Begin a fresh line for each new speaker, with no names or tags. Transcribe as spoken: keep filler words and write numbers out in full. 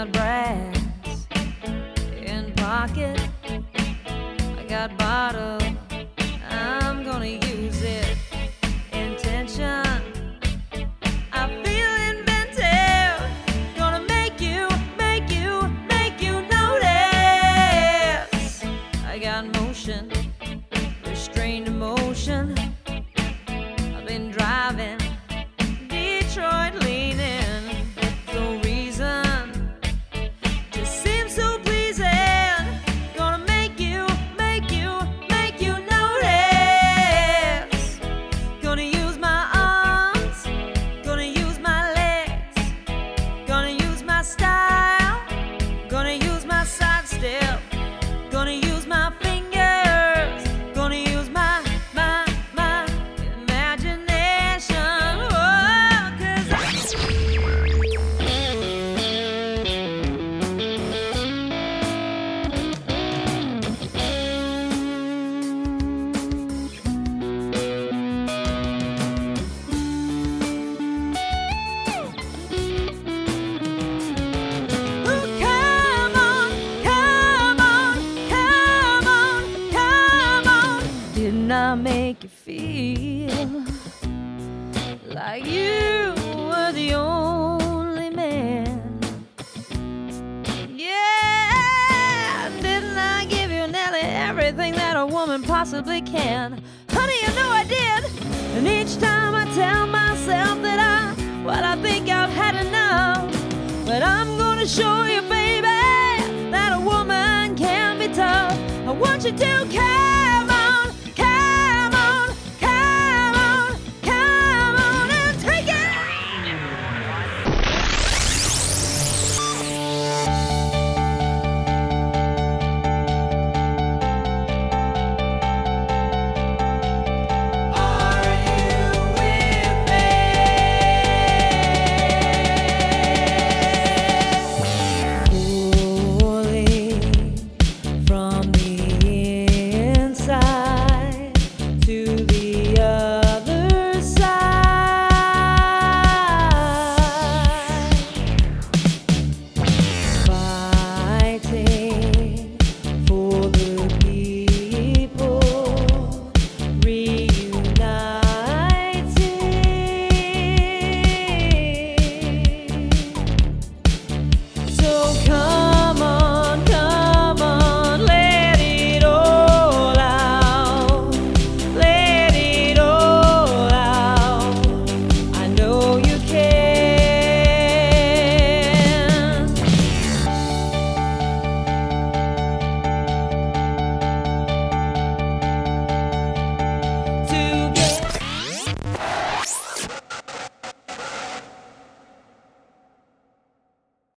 got brass in pocket, I got bottle, I'm gonna use it. Intention, I feel inventive, gonna make you, make you, make you notice. I got motion, restrained emotion, I've been driving Detroit leaning, no reason to seem so pleasing. Gonna make you, make you, make you notice. Gonna use my arms, gonna use my legs, gonna use my style, gonna use my side step, gonna use my fingers, gonna use my, my, my imagination. Oh, 'cause I Ooh, come on, come on, come on, come on. Didn't I make you feel like you were the only man? Yeah, didn't I give you nearly everything that a woman possibly can? Honey, you know I did. And each time I tell myself that I, well, I think I've had enough. But I'm gonna show you, baby, that a woman can be tough. I want you to care.